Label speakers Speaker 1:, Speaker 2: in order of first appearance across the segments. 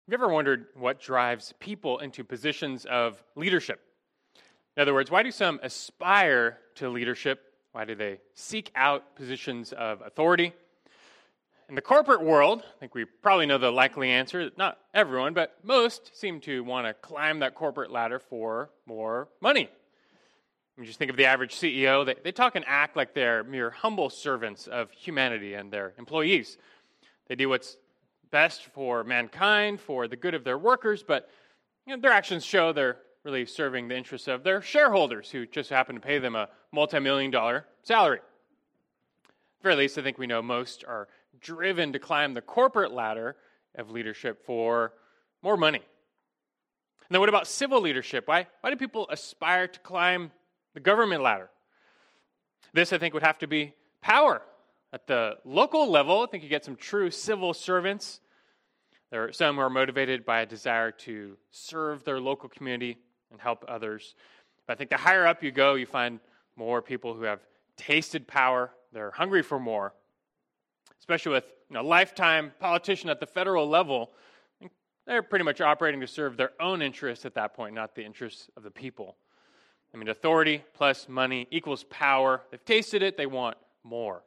Speaker 1: Have you ever wondered what drives people into positions of leadership? In other words, why do some aspire to leadership? Why do they seek out positions of authority? In the corporate world, I think we probably know the likely answer. Not everyone, but most seem to want to climb that corporate ladder for more money. You just think of the average CEO. They talk and act like they're mere humble servants of humanity and their employees. They do what's best for mankind, for the good of their workers, but their actions show they're really serving the interests of their shareholders who just happen to pay them a multi-million-dollar salary. At the very least, I think we know most are driven to climb the corporate ladder of leadership for more money. And then what about civil leadership? Why do people aspire to climb the government ladder? This, I think, would have to be power. At the local level, I think you get some true civil servants. There are some who are motivated by a desire to serve their local community and help others. But I think the higher up you go, you find more people who have tasted power. They're hungry for more. Especially with a lifetime politician at the federal level, they're pretty much operating to serve their own interests at that point, not the interests of the people. I mean, authority plus money equals power. They've tasted it, they want more.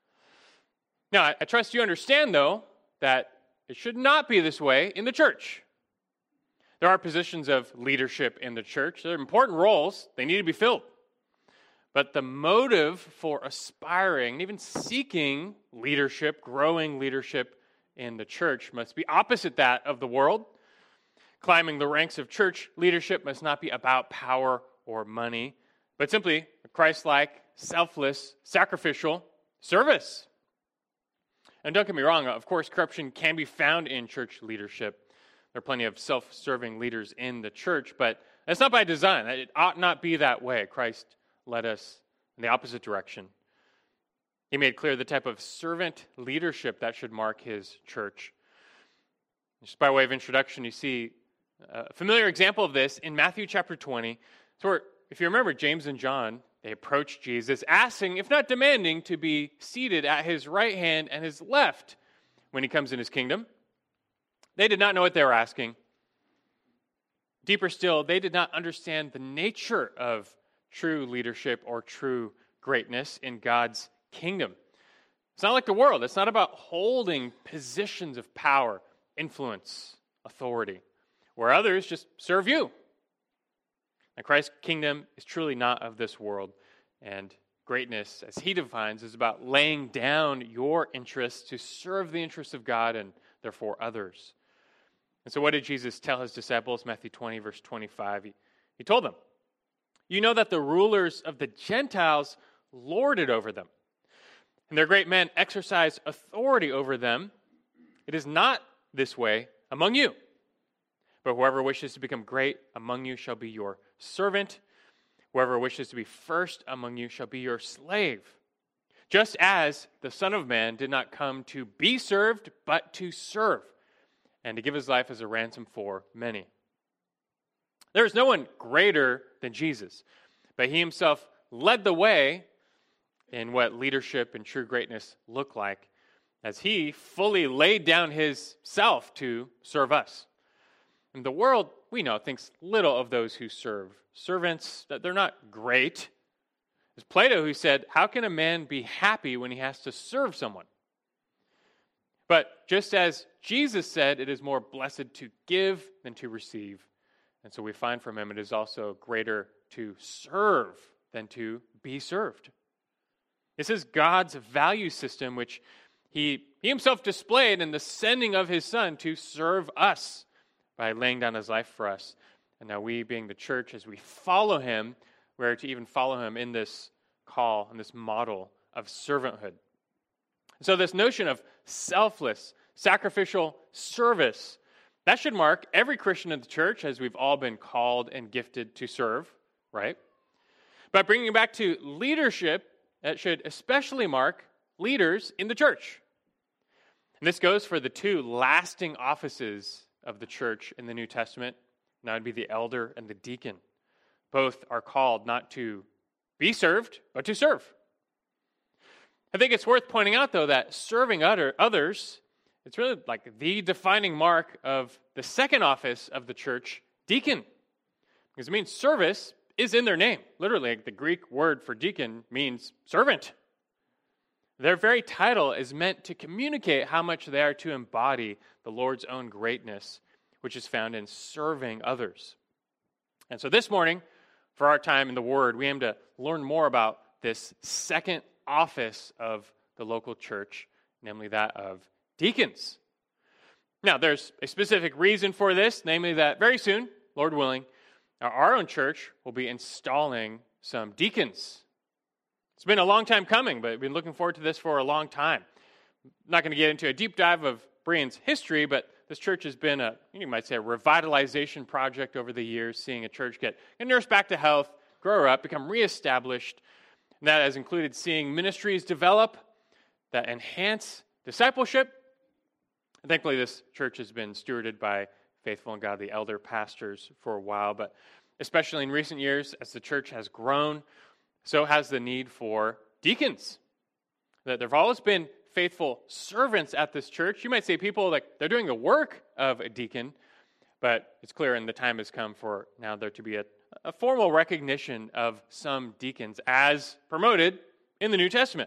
Speaker 1: Now, I trust you understand, though, that it should not be this way in the church. There are positions of leadership in the church. They're important roles. They need to be filled. But the motive for aspiring, even seeking leadership, growing leadership in the church must be opposite that of the world. Climbing the ranks of church leadership must not be about power or money, but simply a Christ-like, selfless, sacrificial service. And don't get me wrong, of course, corruption can be found in church leadership. There are plenty of self-serving leaders in the church, but that's not by design. It ought not be that way. Christ led us in the opposite direction. He made clear the type of servant leadership that should mark his church. Just by way of introduction, you see a familiar example of this in Matthew chapter 20. So if you remember, James and John, they approached Jesus, asking, if not demanding, to be seated at his right hand and his left when he comes in his kingdom. They did not know what they were asking. Deeper still, they did not understand the nature of true leadership or true greatness in God's kingdom. It's not like the world. It's not about holding positions of power, influence, authority, where others just serve you. Now, Christ's kingdom is truly not of this world, and greatness, as he defines, is about laying down your interests to serve the interests of God and therefore others. And so what did Jesus tell his disciples? Matthew 20, verse 25. He told them, you know that the rulers of the Gentiles lord it over them, and their great men exercise authority over them. It is not this way among you. But whoever wishes to become great among you shall be your servant. Whoever wishes to be first among you shall be your slave. Just as the Son of Man did not come to be served, but to serve, and to give his life as a ransom for many. There is no one greater than Jesus, but he himself led the way in what leadership and true greatness look like, as he fully laid down his self to serve us. And the world, we know, thinks little of those who serve. Servants, that they're not great. It's Plato who said, how can a man be happy when he has to serve someone? But just as Jesus said, it is more blessed to give than to receive. And so we find from him it is also greater to serve than to be served. This is God's value system, which he himself displayed in the sending of his Son to serve us by laying down his life for us. And now we, being the church, as we follow him, we're to even follow him in this call and this model of servanthood. So this notion of selfless, sacrificial service, that should mark every Christian in the church, as we've all been called and gifted to serve, right? But bringing it back to leadership, that should especially mark leaders in the church. And this goes for the two lasting offices of the church in the New Testament. And that would be the elder and the deacon. Both are called not to be served, but to serve. I think it's worth pointing out, though, that serving others It's really like the defining mark of the second office of the church, deacon. Because it means service is in their name. Literally, like the Greek word for deacon means servant. Their very title is meant to communicate how much they are to embody the Lord's own greatness, which is found in serving others. And so this morning, for our time in the Word, we aim to learn more about this second office of the local church, namely that of deacons. Now, there's a specific reason for this, namely that very soon, Lord willing, our own church will be installing some deacons. It's been a long time coming, but we've been looking forward to this for a long time. I'm not going to get into a deep dive of Berean's history, but this church has been you might say, a revitalization project over the years, seeing a church get nursed back to health, grow up, become reestablished. And that has included seeing ministries develop that enhance discipleship. And thankfully, this church has been stewarded by faithful and godly elder pastors for a while, but especially in recent years, as the church has grown, so has the need for deacons. That there have always been faithful servants at this church. You might say people, like, they're doing the work of a deacon, but it's clear, and the time has come for now there to be a formal recognition of some deacons as promoted in the New Testament.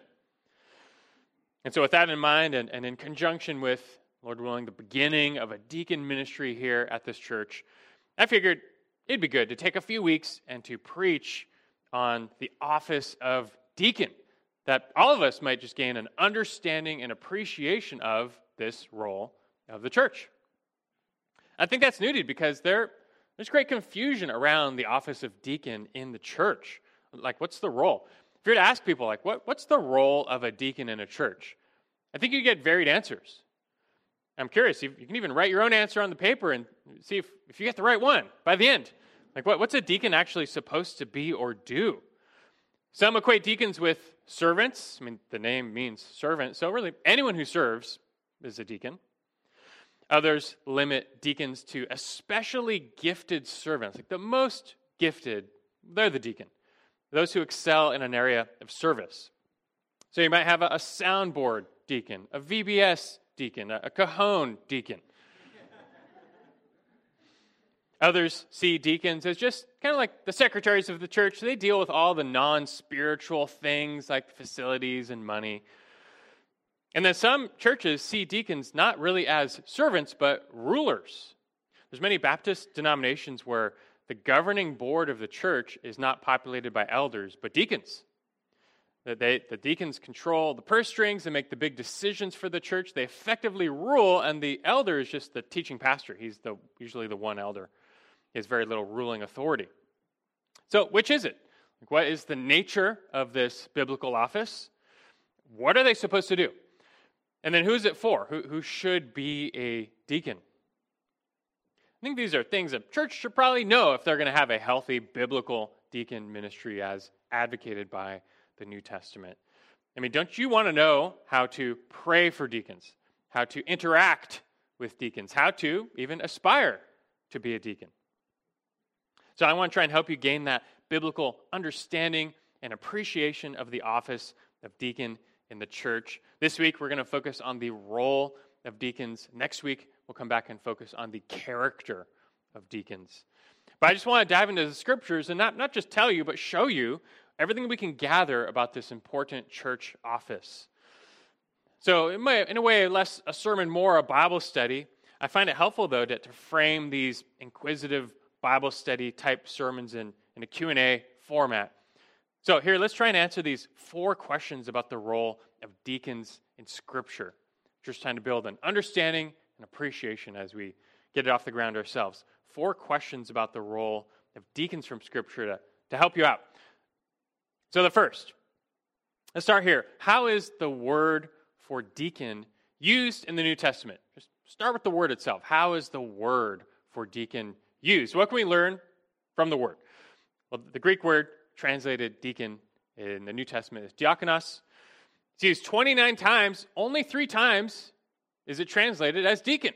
Speaker 1: And so with that in mind, and in conjunction with, Lord willing, the beginning of a deacon ministry here at this church, I figured it'd be good to take a few weeks and to preach on the office of deacon, that all of us might just gain an understanding and appreciation of this role of the church. I think that's needed because there's great confusion around the office of deacon in the church. Like, what's the role? If you were to ask people, like, what's the role of a deacon in a church? I think you get varied answers. I'm curious, you can even write your own answer on the paper and see if you get the right one by the end. Like, what's a deacon actually supposed to be or do? Some equate deacons with servants. I mean, the name means servant, so really anyone who serves is a deacon. Others limit deacons to especially gifted servants, like the most gifted, they're the deacon. Those who excel in an area of service. So you might have a soundboard deacon, a VBS deacon, a cajon deacon. Others see deacons as just kind of like the secretaries of the church. They deal with all the non-spiritual things like facilities and money. And then some churches see deacons not really as servants, but rulers. There's many Baptist denominations where the governing board of the church is not populated by elders, but deacons. The deacons control the purse strings and make the big decisions for the church. They effectively rule, and the elder is just the teaching pastor. He's usually the one elder. He has very little ruling authority. So which is it? What is the nature of this biblical office? What are they supposed to do? And then who is it for? Who should be a deacon? I think these are things a church should probably know if they're going to have a healthy biblical deacon ministry as advocated by the New Testament. I mean, don't you want to know how to pray for deacons, how to interact with deacons, how to even aspire to be a deacon? So I want to try and help you gain that biblical understanding and appreciation of the office of deacon in the church. This week, we're going to focus on the role of deacons. Next week, we'll come back and focus on the character of deacons. But I just want to dive into the scriptures and not just tell you, but show you everything we can gather about this important church office. So in a way, less a sermon, more a Bible study. I find it helpful, though, to frame these inquisitive Bible study type sermons in a Q&A format. So here, let's try and answer these 4 questions about the role of deacons in Scripture. Just trying to build an understanding and appreciation as we get it off the ground ourselves. 4 questions about the role of deacons from Scripture to help you out. So the first, let's start here. How is the word for deacon used in the New Testament? Just start with the word itself. How is the word for deacon used? What can we learn from the word? Well, the Greek word translated deacon in the New Testament is diakonos. It's used 29 times. Only 3 times is it translated as deacon.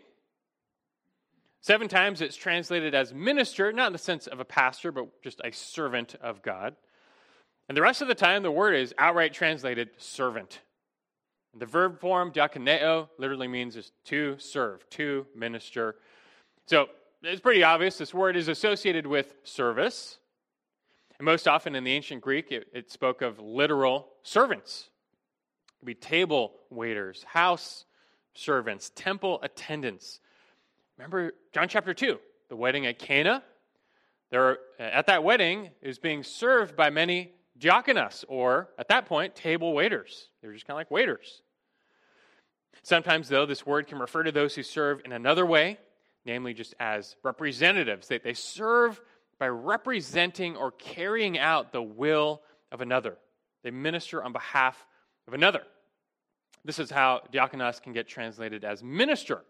Speaker 1: 7 times it's translated as minister, not in the sense of a pastor, but just a servant of God. And the rest of the time, the word is outright translated servant. The verb form, diakoneo, literally means is to serve, to minister. So it's pretty obvious this word is associated with service. And most often in the ancient Greek, it spoke of literal servants. It could be table waiters, house servants, temple attendants. Remember John chapter 2, the wedding at Cana? At that wedding, it was being served by many diakonos, or at that point, table waiters. They were just kind of like waiters. Sometimes, though, this word can refer to those who serve in another way, namely just as representatives. They serve by representing or carrying out the will of another. They minister on behalf of another. This is how diakonos can get translated as minister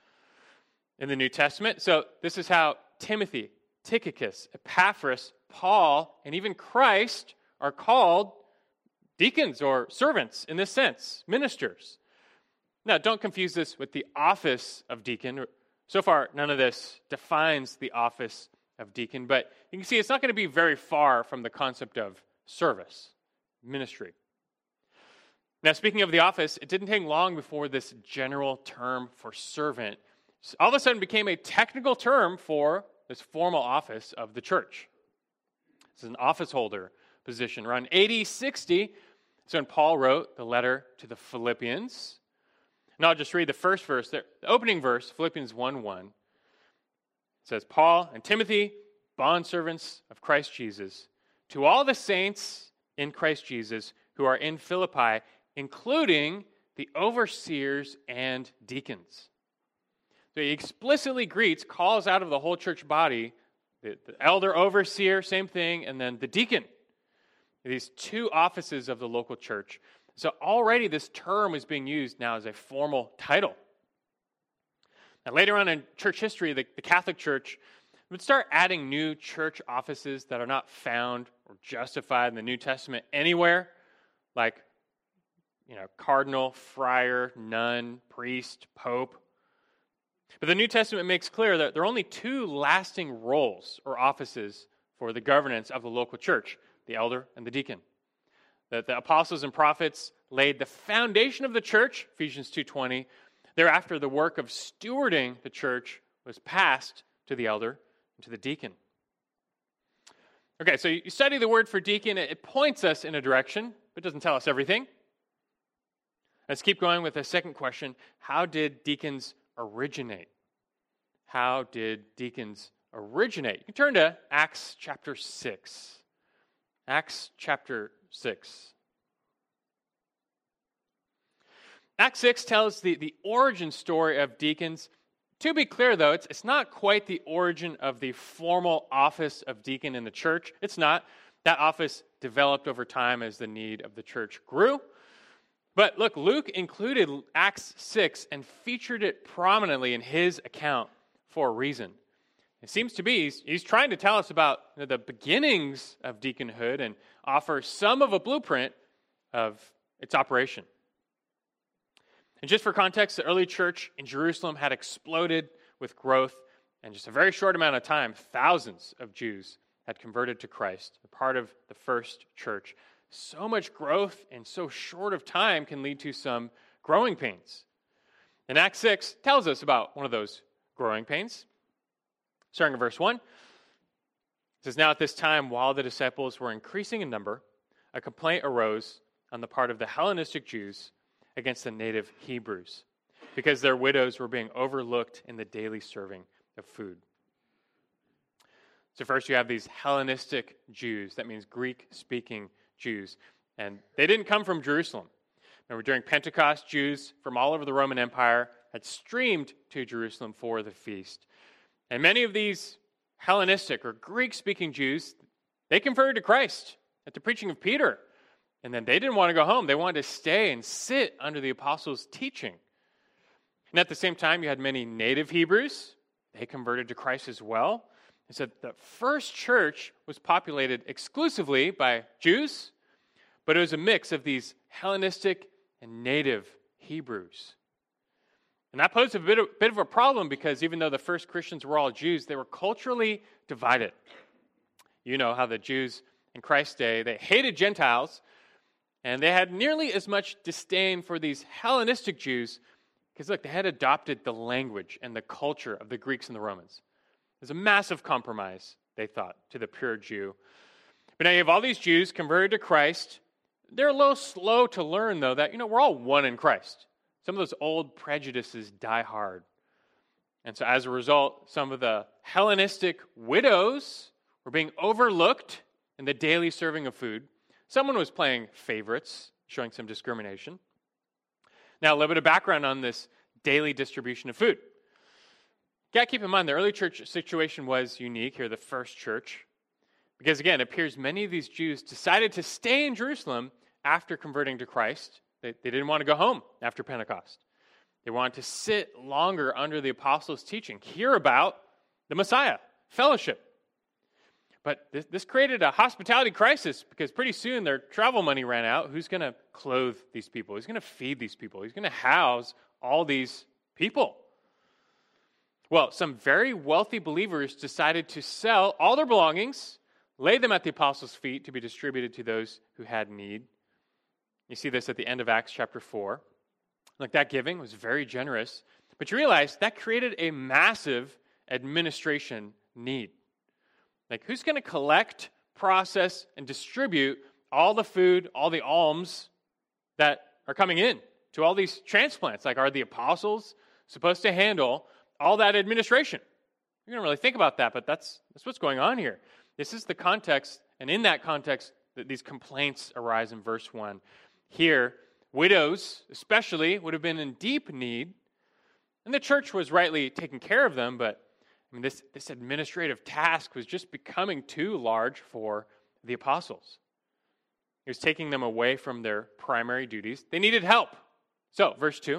Speaker 1: in the New Testament. So this is how Timothy, Tychicus, Epaphras, Paul, and even Christ are called deacons or servants in this sense, ministers. Now, don't confuse this with the office of deacon. So far, none of this defines the office of deacon, but you can see it's not going to be very far from the concept of service, ministry. Now, speaking of the office, it didn't take long before this general term for servant all of a sudden became a technical term for this formal office of the church. It's an office holder position. Around AD 60, so when Paul wrote the letter to the Philippians, and I'll just read the first verse, the opening verse, Philippians 1:1. It says, Paul and Timothy, bondservants of Christ Jesus, to all the saints in Christ Jesus who are in Philippi, including the overseers and deacons. So he explicitly calls out of the whole church body, the elder, overseer, same thing, and then the deacon. These two offices of the local church. So already this term is being used now as a formal title. Now later on in church history, the Catholic Church would start adding new church offices that are not found or justified in the New Testament anywhere, like cardinal, friar, nun, priest, pope. But the New Testament makes clear that there are only two lasting roles or offices for the governance of the local church, the elder and the deacon. That the apostles and prophets laid the foundation of the church, Ephesians 2:20. Thereafter, the work of stewarding the church was passed to the elder and to the deacon. Okay, so you study the word for deacon. It points us in a direction, but doesn't tell us everything. Let's keep going with the second question. How did deacons originate? How did deacons originate? You can turn to Acts chapter 6. Acts chapter 6. Acts 6 tells the origin story of deacons. To be clear, though, it's not quite the origin of the formal office of deacon in the church. It's not. That office developed over time as the need of the church grew. But look, Luke included Acts 6 and featured it prominently in his account for a reason. It seems to be he's trying to tell us about the beginnings of deaconhood and offer some of a blueprint of its operation. And just for context, the early church in Jerusalem had exploded with growth, and just a very short amount of time, thousands of Jews had converted to Christ, a part of the first church. So much growth in so short of time can lead to some growing pains. And Acts 6 tells us about one of those growing pains. Starting in verse 1, it says, Now at this time, while the disciples were increasing in number, a complaint arose on the part of the Hellenistic Jews against the native Hebrews, because their widows were being overlooked in the daily serving of food. So first you have these Hellenistic Jews, that means Greek-speaking Jews, and they didn't come from Jerusalem. Remember, during Pentecost, Jews from all over the Roman Empire had streamed to Jerusalem for the feast. And many of these Hellenistic or Greek-speaking Jews, they converted to Christ at the preaching of Peter. And then they didn't want to go home. They wanted to stay and sit under the apostles' teaching. And at the same time, you had many native Hebrews. They converted to Christ as well. And so the first church was populated exclusively by Jews, but it was a mix of these Hellenistic and native Hebrews. And that posed a bit of a problem because even though the first Christians were all Jews, they were culturally divided. You know how the Jews in Christ's day, they hated Gentiles, And they had nearly as much disdain for these Hellenistic Jews because, look, they had adopted the language and the culture of the Greeks and the Romans. It was a massive compromise, they thought, to the pure Jew. But now you have all these Jews converted to Christ. They're a little slow to learn, though, that, we're all one in Christ. Some of those old prejudices die hard. And so as a result, some of the Hellenistic widows were being overlooked in the daily serving of food. Someone was playing favorites, showing some discrimination. Now, a little bit of background on this daily distribution of food. You got to keep in mind the early church situation was unique here, the first church, because again, it appears many of these Jews decided to stay in Jerusalem after converting to Christ. They didn't want to go home after Pentecost. They wanted to sit longer under the apostles' teaching, hear about the Messiah, fellowship. But this created a hospitality crisis because pretty soon their travel money ran out. Who's going to clothe these people? Who's going to feed these people? Who's going to house all these people? Well, some very wealthy believers decided to sell all their belongings, lay them at the apostles' feet to be distributed to those who had need. You see this at the end of Acts chapter 4. Like, that giving was very generous, but you realize that created a massive administration need. Like, who's going to collect, process, and distribute all the food, all the alms that are coming in to all these transplants? Like, are the apostles supposed to handle all that administration? You don't really think about that, but that's what's going on here. This is the context, and in that context, that these complaints arise in verse 1. Here, widows, especially, would have been in deep need, and the church was rightly taking care of them, but this administrative task was just becoming too large for the apostles. It was taking them away from their primary duties. They needed help. So, verse 2,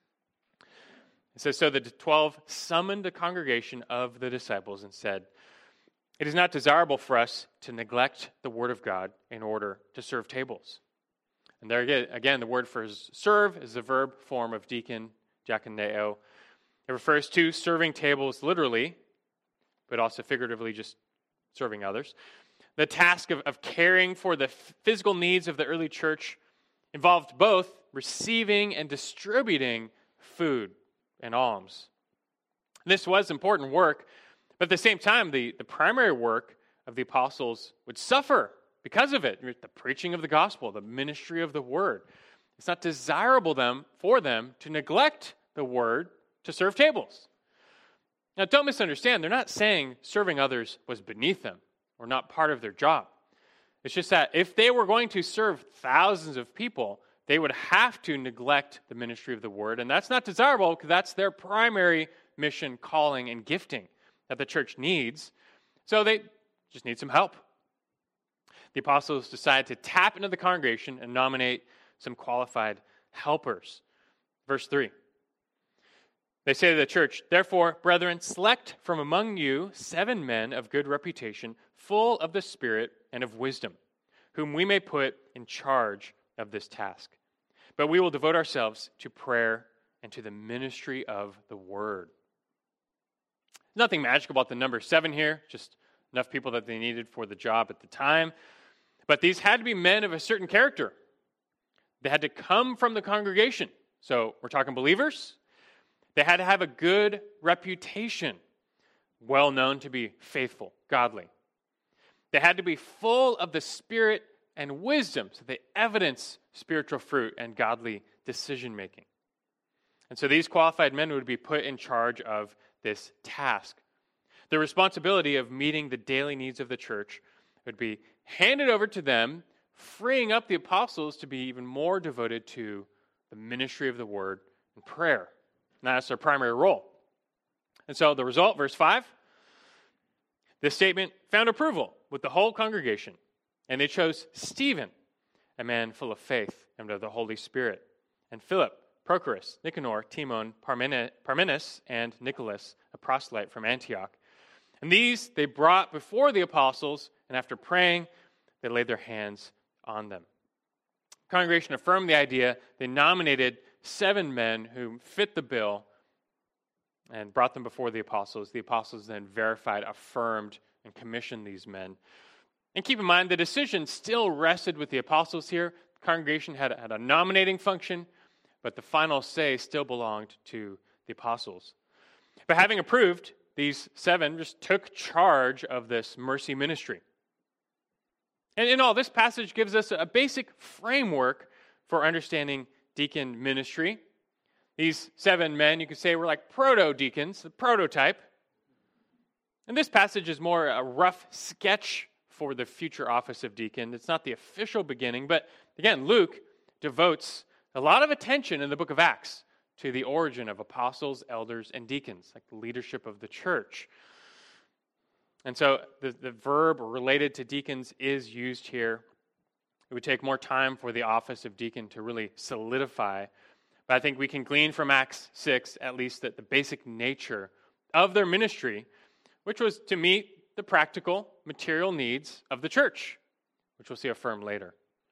Speaker 1: it says, "So the 12 summoned the congregation of the disciples and said, 'It is not desirable for us to neglect the word of God in order to serve tables.'" And there again, the word for serve is the verb form of deacon, diakoneo. It refers to serving tables literally, but also figuratively just serving others. The task of caring for the physical needs of the early church involved both receiving and distributing food and alms. This was important work, but at the same time, the primary work of the apostles would suffer because of it. The preaching of the gospel, the ministry of the word. It's not desirable for them to neglect the word to serve tables. Now, don't misunderstand. They're not saying serving others was beneath them or not part of their job. It's just that if they were going to serve thousands of people, they would have to neglect the ministry of the word, and that's not desirable because that's their primary mission, calling, and gifting that the church needs. So they just need some help. The apostles decided to tap into the congregation and nominate some qualified helpers. Verse 3. They say to the church, "Therefore, brethren, select from among you 7 men of good reputation, full of the Spirit and of wisdom, whom we may put in charge of this task. But we will devote ourselves to prayer and to the ministry of the word." Nothing magical about the number 7 here, just enough people that they needed for the job at the time. But these had to be men of a certain character. They had to come from the congregation. So we're talking believers. They had to have a good reputation, well known to be faithful, godly. They had to be full of the Spirit and wisdom, so they evidence spiritual fruit and godly decision-making. And so these qualified men would be put in charge of this task. The responsibility of meeting the daily needs of the church would be handed over to them, freeing up the apostles to be even more devoted to the ministry of the word and prayer. And that's their primary role. And so the result, verse 5, this statement found approval with the whole congregation. And they chose Stephen, a man full of faith and of the Holy Spirit, and Philip, Prochorus, Nicanor, Timon, Parmenas, and Nicholas, a proselyte from Antioch. And these they brought before the apostles, and after praying, they laid their hands on them. The congregation affirmed the idea. They nominated 7 men who fit the bill and brought them before the apostles. The apostles then verified, affirmed, and commissioned these men. And keep in mind, the decision still rested with the apostles here. congregation had a nominating function, but the final say still belonged to the apostles. But having approved, these 7 just took charge of this mercy ministry. And in all, this passage gives us a basic framework for understanding deacon ministry. These 7 men, you could say, were like proto-deacons, the prototype. And this passage is more a rough sketch for the future office of deacon. It's not the official beginning, but again, Luke devotes a lot of attention in the book of Acts to the origin of apostles, elders, and deacons, like the leadership of the church. And so the verb related to deacons is used here. It would take more time for the office of deacon to really solidify, but I think we can glean from Acts 6 at least that the basic nature of their ministry, which was to meet the practical, material needs of the church, which we'll see affirmed later.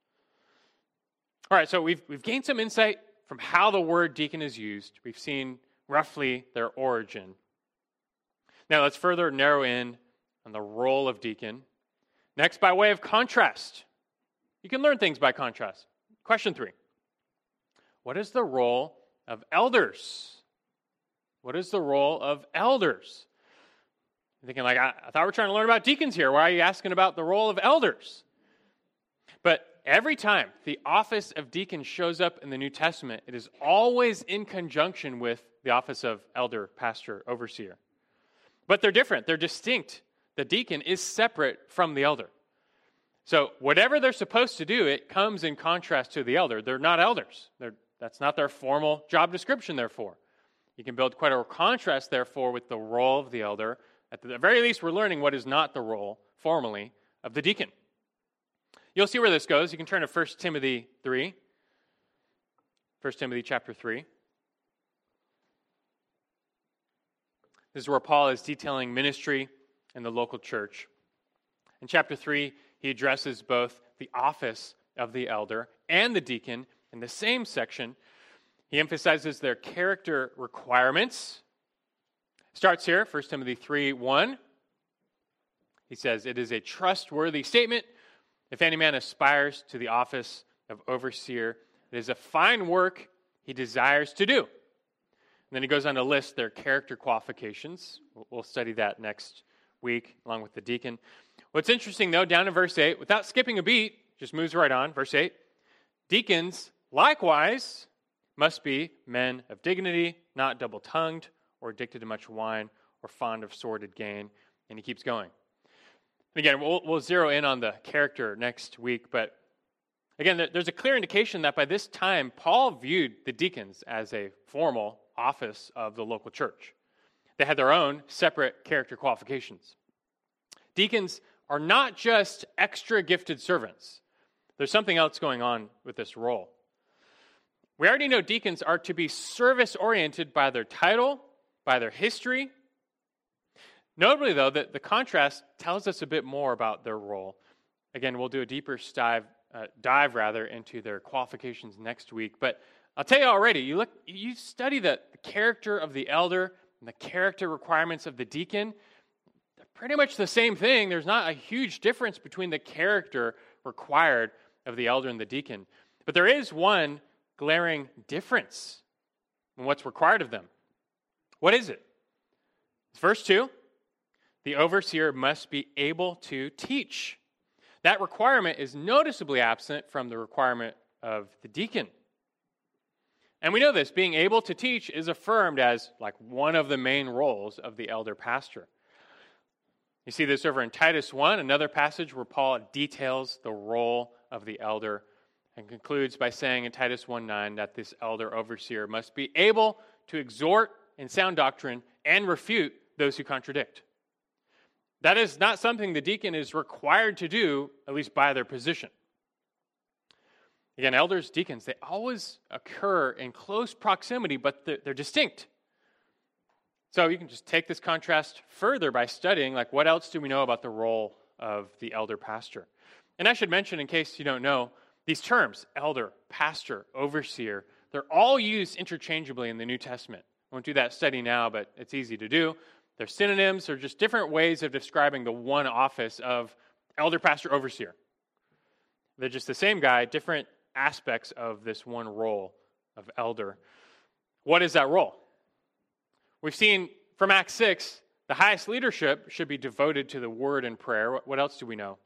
Speaker 1: All right, so we've gained some insight from how the word deacon is used. We've seen roughly their origin. Now let's further narrow in on the role of deacon. Next, by way of contrast. You can learn things by contrast. Question 3. What is the role of elders? What is the role of elders? You're thinking, like, I thought we were trying to learn about deacons here. Why are you asking about the role of elders? But every time the office of deacon shows up in the New Testament, it is always in conjunction with the office of elder, pastor, overseer. But they're different. They're distinct. The deacon is separate from the elder. So whatever they're supposed to do, it comes in contrast to the elder. They're not elders. That's not their formal job description, therefore. You can build quite a contrast, therefore, with the role of the elder. At the very least, we're learning what is not the role, formally, of the deacon. You'll see where this goes. You can turn to 1 Timothy 3. 1 Timothy chapter 3. This is where Paul is detailing ministry in the local church. In chapter 3, he addresses both the office of the elder and the deacon in the same section. He emphasizes their character requirements. Starts here, 1 Timothy 3:1. He says, "It is a trustworthy statement. If any man aspires to the office of overseer, it is a fine work he desires to do." And then he goes on to list their character qualifications. We'll study that next week along with the deacon. What's interesting, though, down in verse 8, without skipping a beat, just moves right on, verse 8. Deacons, likewise, must be men of dignity, not double-tongued, or addicted to much wine, or fond of sordid gain. And he keeps going. And again, we'll zero in on the character next week, but again, there's a clear indication that by this time, Paul viewed the deacons as a formal office of the local church. They had their own separate character qualifications. Deacons are not just extra gifted servants. There's something else going on with this role. We already know deacons are to be service-oriented by their title, by their history. Notably, though, that the contrast tells us a bit more about their role. Again, we'll do a deeper dive into their qualifications next week. But I'll tell you already, you study the character of the elder and the character requirements of the deacon, they're pretty much the same thing. There's not a huge difference between the character required of the elder and the deacon. But there is one glaring difference in what's required of them. What is it? It's verse 2. The overseer must be able to teach. That requirement is noticeably absent from the requirement of the deacon. And we know this, being able to teach is affirmed as like one of the main roles of the elder pastor. You see this over in Titus 1, another passage where Paul details the role of the elder and concludes by saying in Titus 1:9 that this elder overseer must be able to exhort in sound doctrine and refute those who contradict. That is not something the deacon is required to do, at least by their position. Again, elders, deacons, they always occur in close proximity, but they're distinct. So you can just take this contrast further by studying, like, what else do we know about the role of the elder pastor? And I should mention, in case you don't know, these terms, elder, pastor, overseer, they're all used interchangeably in the New Testament. I won't do that study now, but it's easy to do. They're synonyms, or just different ways of describing the one office of elder, pastor, overseer. They're just the same guy, different aspects of this one role of elder. What is that role? We've seen from Acts 6, the highest leadership should be devoted to the word and prayer. What else do we know?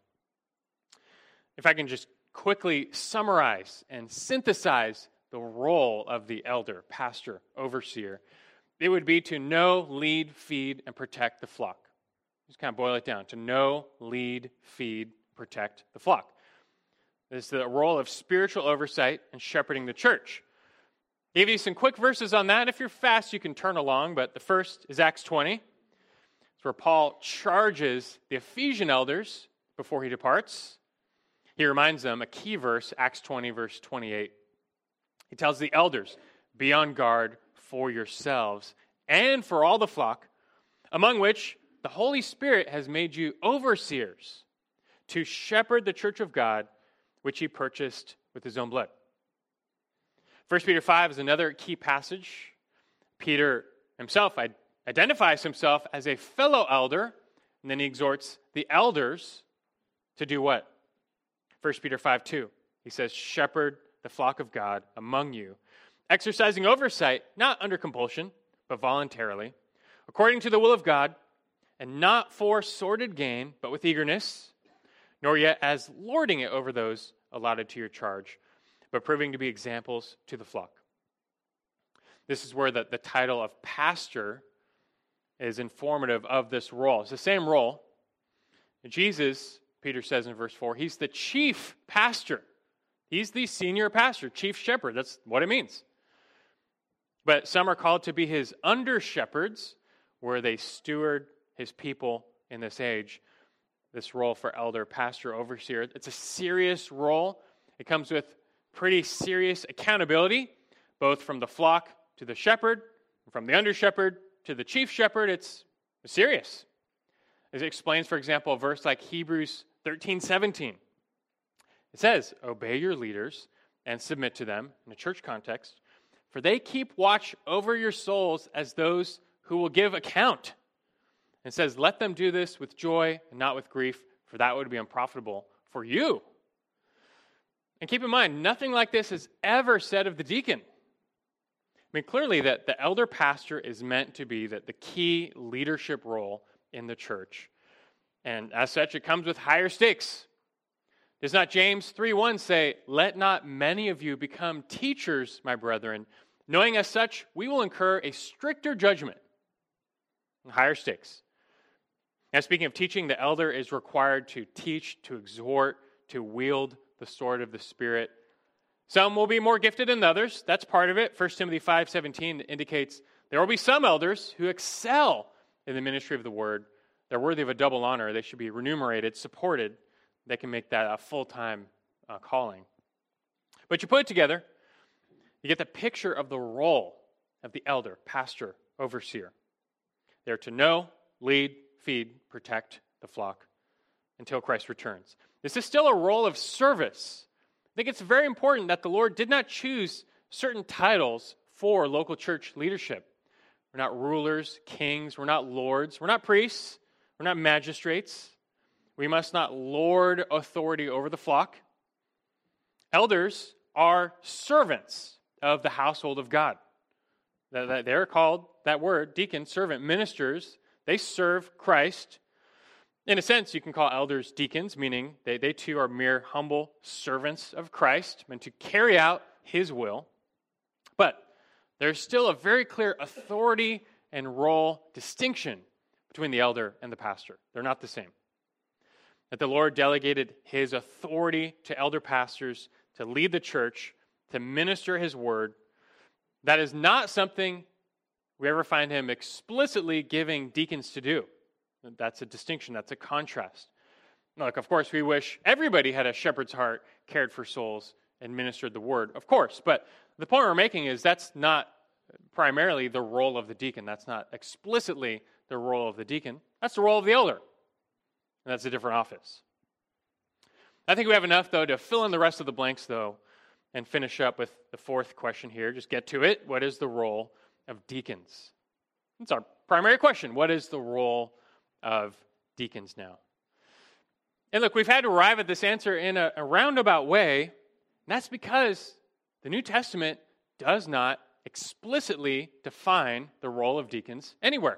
Speaker 1: If I can just quickly summarize and synthesize the role of the elder, pastor, overseer, it would be to know, lead, feed, and protect the flock. Just kind of boil it down. To know, lead, feed, protect the flock. This is the role of spiritual oversight and shepherding the church. I gave you some quick verses on that. If you're fast, you can turn along, but the first is Acts 20. It's where Paul charges the Ephesian elders before he departs. He reminds them, a key verse, Acts 20, verse 28. He tells the elders, be on guard for yourselves and for all the flock, among which the Holy Spirit has made you overseers to shepherd the church of God, which he purchased with his own blood. 1 Peter 5 is another key passage. Peter himself identifies himself as a fellow elder, and then he exhorts the elders to do what? 1 Peter 5:2. He says, shepherd the flock of God among you, exercising oversight, not under compulsion, but voluntarily, according to the will of God, and not for sordid gain, but with eagerness, nor yet as lording it over those allotted to your charge, but proving to be examples to the flock. This is where the title of pastor is informative of this role. It's the same role. Jesus, Peter says in verse 4, he's the chief pastor. He's the senior pastor, chief shepherd. That's what it means. But some are called to be his under-shepherds, where they steward his people in this age. This role for elder, pastor, overseer. It's a serious role. It comes with pretty serious accountability, both from the flock to the shepherd, from the under-shepherd to the chief shepherd. It's serious. As it explains, for example, a verse like Hebrews 13:17. It says, obey your leaders and submit to them in a church context, for they keep watch over your souls as those who will give account. And says, let them do this with joy and not with grief, for that would be unprofitable for you. And keep in mind, nothing like this is ever said of the deacon. I mean, clearly that the elder pastor is meant to be the key leadership role in the church. And as such, it comes with higher stakes. Does not James 3:1 say, let not many of you become teachers, my brethren, knowing as such we will incur a stricter judgment. And higher stakes. Now, speaking of teaching, the elder is required to teach, to exhort, to wield the sword of the Spirit. Some will be more gifted than others. That's part of it. 1 Timothy 5:17 indicates there will be some elders who excel in the ministry of the word. They're worthy of a double honor. They should be remunerated, supported. They can make that a full-time calling. But you put it together, you get the picture of the role of the elder, pastor, overseer. They're to know, lead, feed, protect the flock until Christ returns. This is still a role of service. I think it's very important that the Lord did not choose certain titles for local church leadership. We're not rulers, kings, we're not lords, we're not priests, we're not magistrates. We must not lord authority over the flock. Elders are servants of the household of God. They're called, that word, deacon, servant, ministers. They serve Christ. In a sense, you can call elders deacons, meaning they too are mere humble servants of Christ, meant to carry out his will. But there's still a very clear authority and role distinction between the elder and the pastor. They're not the same. That the Lord delegated his authority to elder pastors to lead the church, to minister his word. That is not something we ever find him explicitly giving deacons to do. That's a distinction. That's a contrast. Look, of course, we wish everybody had a shepherd's heart, cared for souls, and ministered the word. Of course. But the point we're making is that's not primarily the role of the deacon. That's not explicitly the role of the deacon. That's the role of the elder. And that's a different office. I think we have enough, though, to fill in the rest of the blanks, though, and finish up with the fourth question here. Just get to it. What is the role of deacons? That's our primary question. What is the role of deacons now? And look, we've had to arrive at this answer in a roundabout way, And that's because the New Testament does not explicitly define the role of deacons anywhere.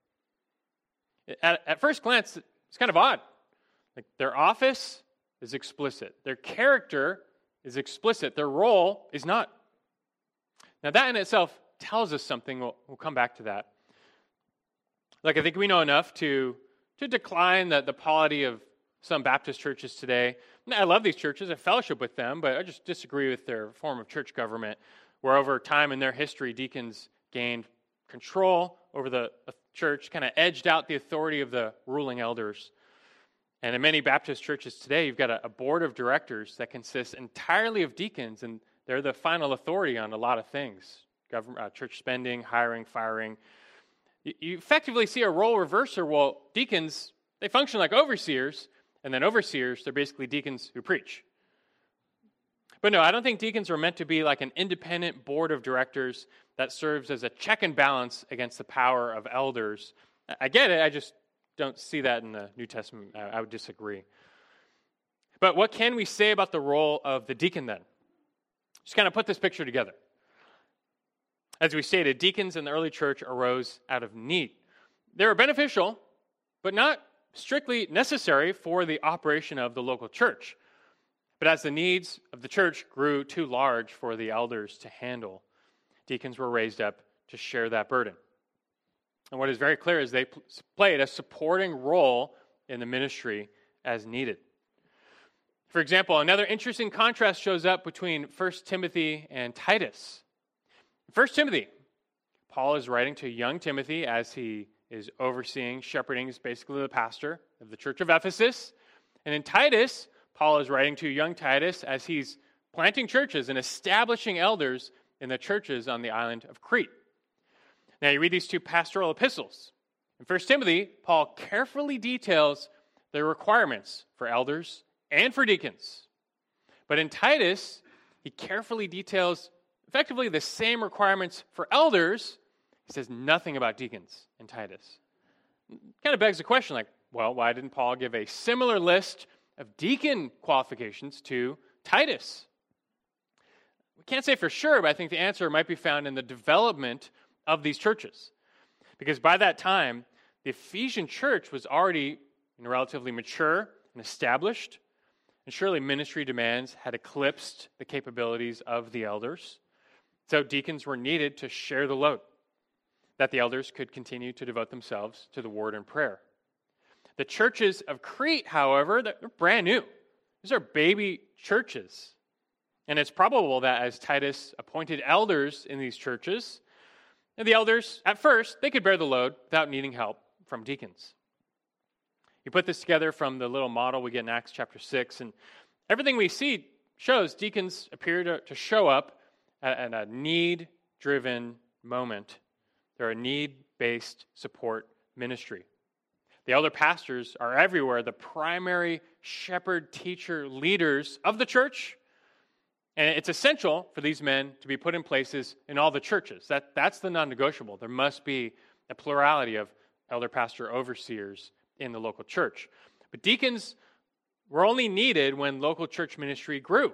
Speaker 1: At first glance, it's kind of odd. Like, their office is explicit. Their character is explicit. Their role is not. Now, that in itself tells us something. We'll come back to that. Like, I think we know enough to decline the polity of some Baptist churches today. I love these churches. I fellowship with them, but I just disagree with their form of church government, where over time in their history, deacons gained control over the church, kind of edged out the authority of the ruling elders. And in many Baptist churches today, you've got a board of directors that consists entirely of deacons, and they're the final authority on a lot of things: government, church spending, hiring, firing. You effectively see a role reversal. Well, deacons, they function like overseers, and then overseers, they're basically deacons who preach. But no, I don't think deacons are meant to be like an independent board of directors that serves as a check and balance against the power of elders. I get it, I just don't see that in the New Testament. I would disagree. But what can we say about the role of the deacon then? Just kind of put this picture together. As we stated, deacons in the early church arose out of need. They were beneficial, but not strictly necessary for the operation of the local church. But as the needs of the church grew too large for the elders to handle, deacons were raised up to share that burden. And what is very clear is they played a supporting role in the ministry as needed. For example, another interesting contrast shows up between 1 Timothy and Titus. 1 Timothy, Paul is writing to young Timothy as he is overseeing, shepherding, is basically the pastor of the church of Ephesus. And in Titus, Paul is writing to young Titus as he's planting churches and establishing elders in the churches on the island of Crete. Now you read these two pastoral epistles. In 1 Timothy, Paul carefully details the requirements for elders and for deacons. But in Titus, he carefully details effectively the same requirements for elders. He says nothing about deacons in Titus. It kind of begs the question, like, well, why didn't Paul give a similar list of deacon qualifications to Titus? We can't say for sure, but I think the answer might be found in the development of these churches. Because by that time, the Ephesian church was already relatively mature and established, and surely ministry demands had eclipsed the capabilities of the elders. So deacons were needed to share the load, that the elders could continue to devote themselves to the word and prayer. The churches of Crete, however, they're brand new. These are baby churches. And it's probable that as Titus appointed elders in these churches, and the elders, at first, they could bear the load without needing help from deacons. You put this together from the little model we get in Acts chapter 6, and everything we see shows deacons appear to show up at a need-driven moment. They're a need-based support ministry. The elder pastors are everywhere, the primary shepherd, teacher, leaders of the church. And it's essential for these men to be put in places in all the churches. That's the non-negotiable. There must be a plurality of elder pastor overseers in the local church. But deacons were only needed when local church ministry grew.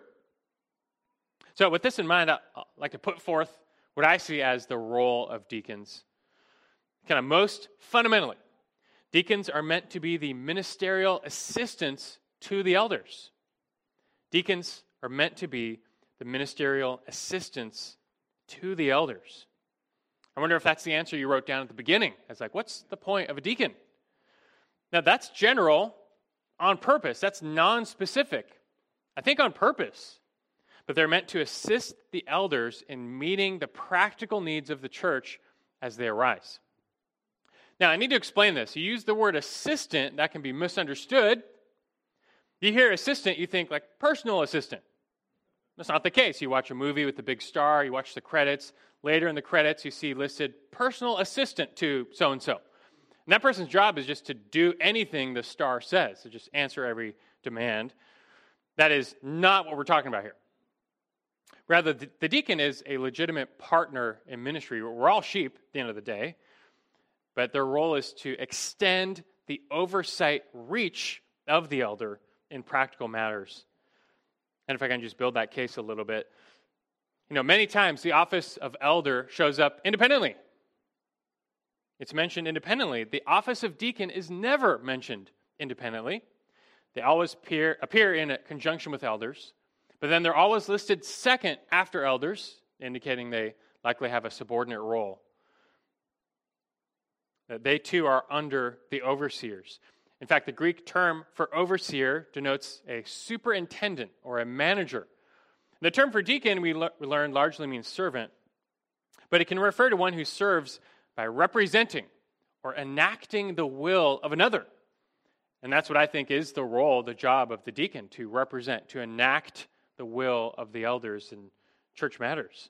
Speaker 1: So with this in mind, I'd like to put forth what I see as the role of deacons. Kind of most fundamentally, deacons are meant to be the ministerial assistants to the elders. Deacons are meant to be the ministerial assistants to the elders. I wonder if that's the answer you wrote down at the beginning. It's like, what's the point of a deacon? Now, that's general on purpose. That's non-specific. I think on purpose. But they're meant to assist the elders in meeting the practical needs of the church as they arise. Now, I need to explain this. You use the word assistant, that can be misunderstood. You hear assistant, you think like personal assistant. That's not the case. You watch a movie with the big star, you watch the credits. Later in the credits, you see listed personal assistant to so-and-so. And that person's job is just to do anything the star says, to just answer every demand. That is not what we're talking about here. Rather, the deacon is a legitimate partner in ministry. We're all sheep at the end of the day, but their role is to extend the oversight reach of the elder in practical matters. And if I can just build that case a little bit, many times the office of elder shows up independently. It's mentioned independently. The office of deacon is never mentioned independently. They always appear in conjunction with elders, but then they're always listed second after elders, indicating they likely have a subordinate role. They too are under the overseers. In fact, the Greek term for overseer denotes a superintendent or a manager. The term for deacon, we learned, largely means servant, but it can refer to one who serves by representing or enacting the will of another. And that's what I think is the role, the job of the deacon, to represent, to enact the will of the elders in church matters.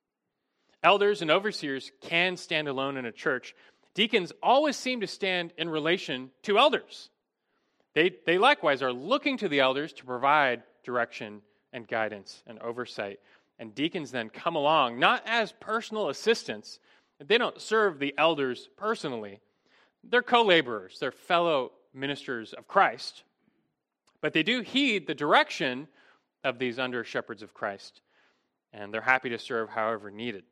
Speaker 1: Elders and overseers can stand alone in a church. Deacons always seem to stand in relation to elders. They likewise are looking to the elders to provide direction and guidance and oversight. And deacons then come along, not as personal assistants. They don't serve the elders personally. They're co-laborers. They're fellow ministers of Christ. But they do heed the direction of these under-shepherds of Christ. And they're happy to serve however needed.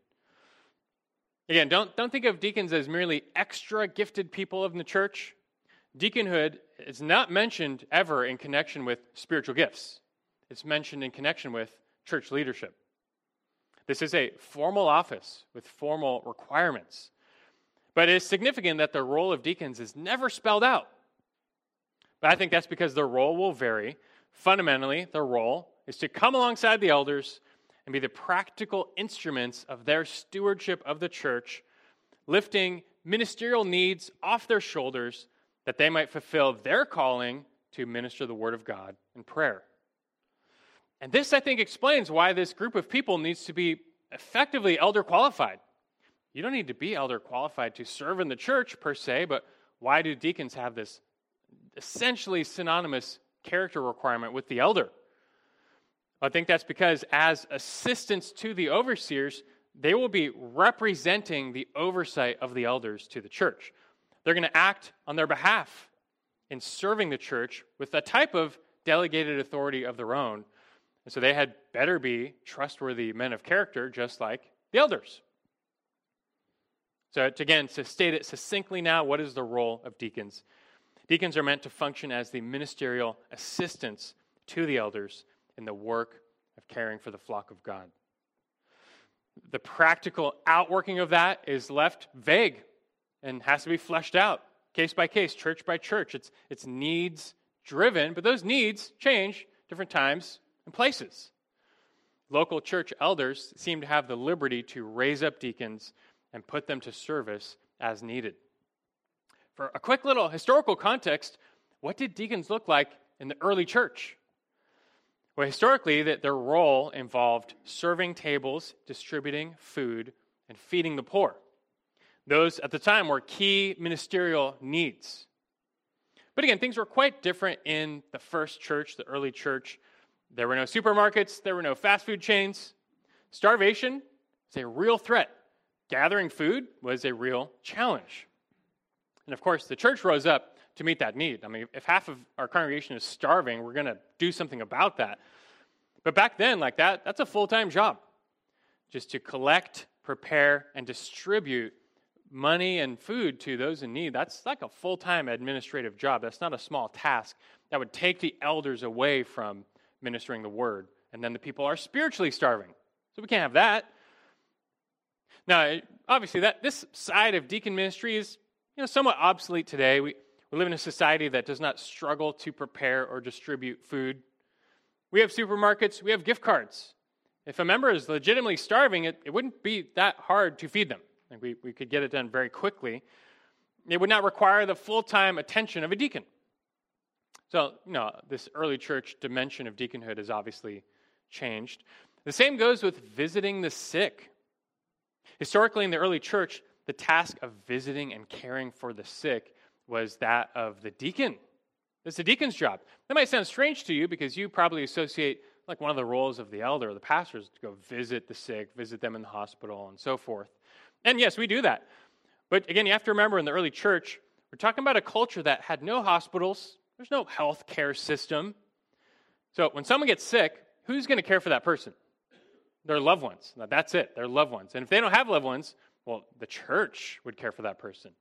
Speaker 1: Again, don't think of deacons as merely extra gifted people in the church. Deaconhood is not mentioned ever in connection with spiritual gifts. It's mentioned in connection with church leadership. This is a formal office with formal requirements. But it is significant that the role of deacons is never spelled out. But I think that's because their role will vary. Fundamentally, their role is to come alongside the elders and be the practical instruments of their stewardship of the church, lifting ministerial needs off their shoulders that they might fulfill their calling to minister the word of God in prayer. And this, I think, explains why this group of people needs to be effectively elder qualified. You don't need to be elder qualified to serve in the church per se, but why do deacons have this essentially synonymous character requirement with the elder? I think that's because as assistants to the overseers, they will be representing the oversight of the elders to the church. They're going to act on their behalf in serving the church with a type of delegated authority of their own. And so they had better be trustworthy men of character, just like the elders. So to state it succinctly now, what is the role of deacons? Deacons are meant to function as the ministerial assistants to the elders in the work of caring for the flock of God. The practical outworking of that is left vague and has to be fleshed out, case by case, church by church. It's needs driven, but those needs change different times and places. Local church elders seem to have the liberty to raise up deacons and put them to service as needed. For a quick little historical context, what did deacons look like in the early church? Well, historically, their role involved serving tables, distributing food, and feeding the poor. Those at the time were key ministerial needs. But again, things were quite different in the first church, the early church. There were no supermarkets, there were no fast food chains. Starvation is a real threat. Gathering food was a real challenge. And of course, the church rose up to meet that need. I mean, if half of our congregation is starving, we're going to do something about that. But back then, that's a full-time job. Just to collect, prepare, and distribute money and food to those in need, that's like a full-time administrative job. That's not a small task. That would take the elders away from ministering the word. And then the people are spiritually starving. So we can't have that. Now, obviously, this side of deacon ministry is somewhat obsolete today. We live in a society that does not struggle to prepare or distribute food. We have supermarkets, we have gift cards. If a member is legitimately starving, it wouldn't be that hard to feed them. Like we could get it done very quickly. It would not require the full-time attention of a deacon. So, this early church dimension of deaconhood has obviously changed. The same goes with visiting the sick. Historically, in the early church, the task of visiting and caring for the sick was that of the deacon. It's the deacon's job. That might sound strange to you because you probably associate like one of the roles of the elder or the pastor is to go visit the sick, visit them in the hospital, and so forth. And yes, we do that. But again, you have to remember in the early church, we're talking about a culture that had no hospitals. There's no health care system. So when someone gets sick, who's going to care for that person? Their loved ones. Now, that's it, their loved ones. And if they don't have loved ones, well, the church would care for that person.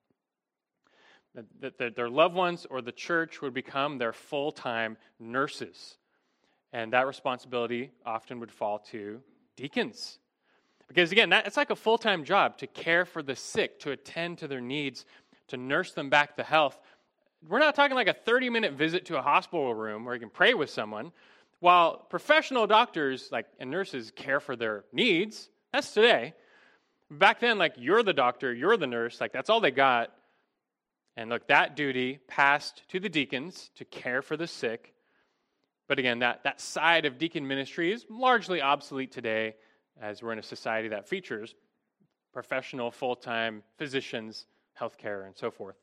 Speaker 1: Their loved ones or the church would become their full-time nurses. And that responsibility often would fall to deacons. Because again, it's like a full-time job to care for the sick, to attend to their needs, to nurse them back to health. We're not talking like a 30-minute visit to a hospital room where you can pray with someone. While professional doctors and nurses care for their needs, that's today. Back then, you're the doctor, you're the nurse, that's all they got. And look, that duty passed to the deacons to care for the sick. But again, that side of deacon ministry is largely obsolete today, as we're in a society that features professional, full-time physicians, healthcare, and so forth.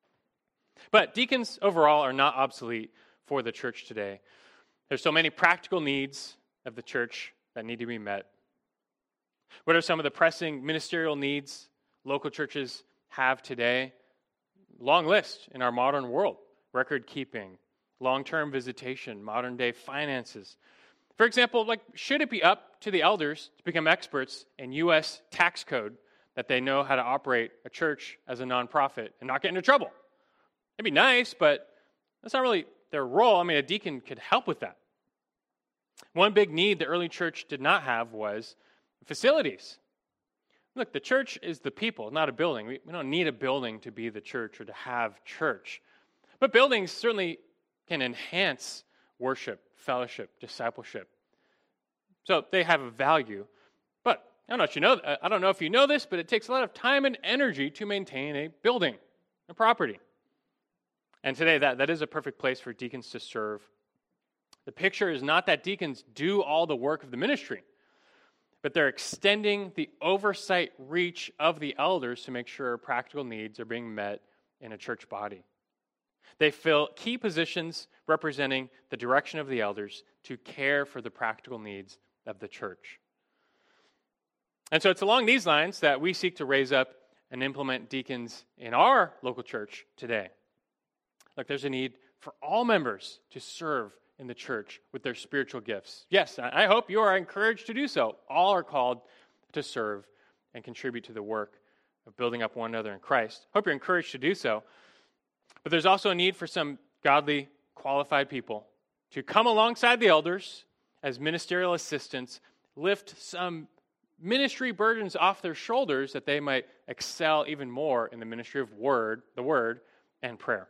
Speaker 1: But deacons overall are not obsolete for the church today. There's so many practical needs of the church that need to be met. What are some of the pressing ministerial needs local churches have today? Long list in our modern world. Record keeping, long-term visitation, modern-day finances. For example, should it be up to the elders to become experts in U.S. tax code that they know how to operate a church as a nonprofit and not get into trouble? It'd be nice, but that's not really their role. A deacon could help with that. One big need the early church did not have was facilities. Look, the church is the people, not a building. We don't need a building to be the church or to have church. But buildings certainly can enhance worship, fellowship, discipleship. So they have a value. But I don't know if you know this, but it takes a lot of time and energy to maintain a building, a property. And today that is a perfect place for deacons to serve. The picture is not that deacons do all the work of the ministry, but they're extending the oversight reach of the elders to make sure practical needs are being met in a church body. They fill key positions representing the direction of the elders to care for the practical needs of the church. And so it's along these lines that we seek to raise up and implement deacons in our local church today. Look, there's a need for all members to serve in the church with their spiritual gifts. Yes, I hope you are encouraged to do so. All are called to serve and contribute to the work of building up one another in Christ. Hope you're encouraged to do so. But there's also a need for some godly, qualified people to come alongside the elders as ministerial assistants, lift some ministry burdens off their shoulders that they might excel even more in the ministry of the word, and prayer.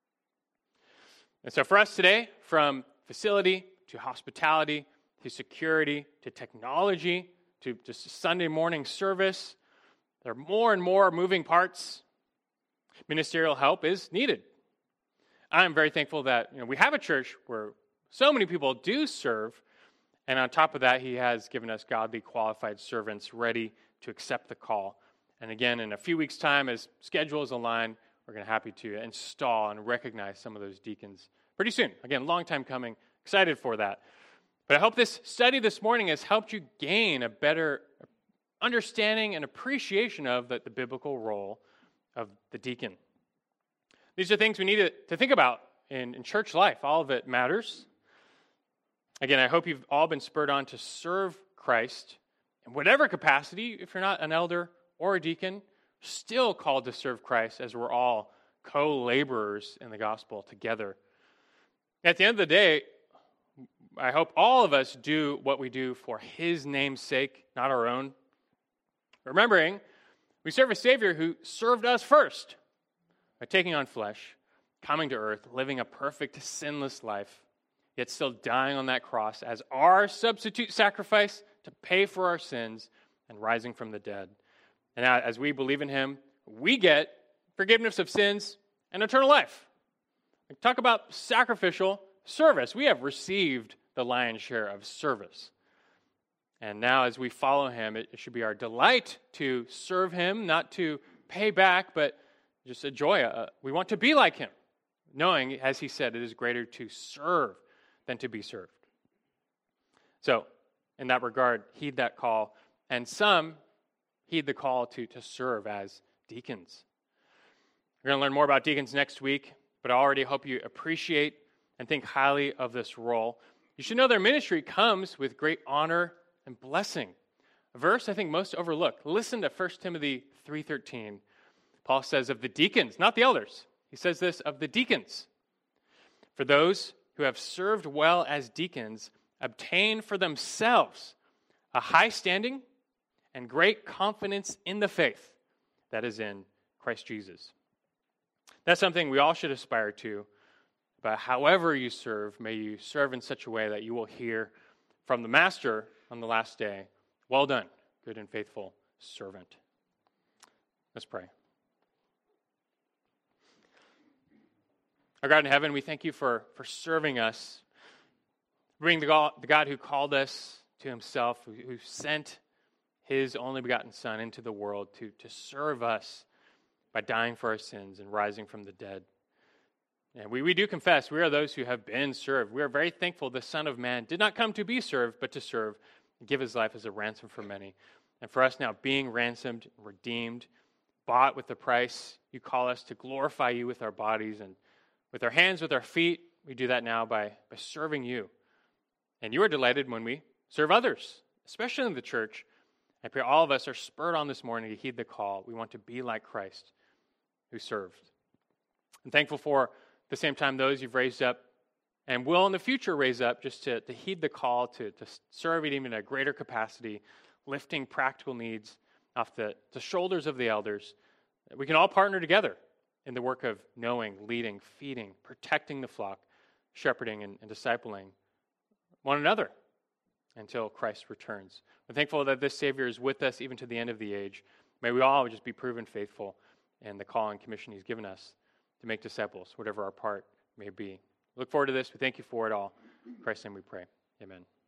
Speaker 1: And so for us today, from facility to hospitality to security to technology to just Sunday morning service, there are more and more moving parts. Ministerial help is needed. I'm very thankful that we have a church where so many people do serve, and on top of that, he has given us godly, qualified servants ready to accept the call. And again, in a few weeks' time, as schedules align, we're going to be happy to install and recognize some of those deacons pretty soon. Again, long time coming. Excited for that. But I hope this study this morning has helped you gain a better understanding and appreciation of the biblical role of the deacon. These are things we need to think about in church life. All of it matters. Again, I hope you've all been spurred on to serve Christ in whatever capacity. If you're not an elder or a deacon, still called to serve Christ, as we're all co-laborers in the gospel together. At the end of the day, I hope all of us do what we do for his name's sake, not our own. Remembering, we serve a Savior who served us first by taking on flesh, coming to earth, living a perfect, sinless life, yet still dying on that cross as our substitute sacrifice to pay for our sins and rising from the dead. And as we believe in him, we get forgiveness of sins and eternal life. Talk about sacrificial service. We have received the lion's share of service. And now as we follow him, it should be our delight to serve him, not to pay back, but just a joy. We want to be like him, knowing, as he said, it is greater to serve than to be served. So, in that regard, heed that call. And some heed the call to serve as deacons. We're going to learn more about deacons next week, but I already hope you appreciate and think highly of this role. You You should know their ministry comes with great honor and blessing. A verse I think most overlook. Listen to 1 Timothy 3:13. Paul says of the deacons, not the elders. He says this of the deacons. For those who have served well as deacons obtain for themselves a high standing and great confidence in the faith that is in Christ Jesus. That's something we all should aspire to. But however you serve, may you serve in such a way that you will hear from the Master on the last day, well done, good and faithful servant. Let's pray. Our God in heaven, we thank you for serving us, being the God who called us to himself, who sent his only begotten Son into the world to serve us by dying for our sins and rising from the dead. And we do confess we are those who have been served. We are very thankful the Son of Man did not come to be served, but to serve and give his life as a ransom for many. And for us now, being ransomed, redeemed, bought with the price, you call us to glorify you with our bodies and with our hands, with our feet. We do that now by serving you. And you are delighted when we serve others, especially in the church. I pray all of us are spurred on this morning to heed the call. We want to be like Christ who served. I'm thankful for, at the same time, those you've raised up and will in the future raise up just to heed the call to serve at even a greater capacity, lifting practical needs off the shoulders of the elders. We can all partner together in the work of knowing, leading, feeding, protecting the flock, shepherding and discipling one another until Christ returns. We're thankful that this Savior is with us even to the end of the age. May we all just be proven faithful in the call and commission he's given us to make disciples, whatever our part may be. Look forward to this. We thank you for it all. In Christ's name we pray. Amen.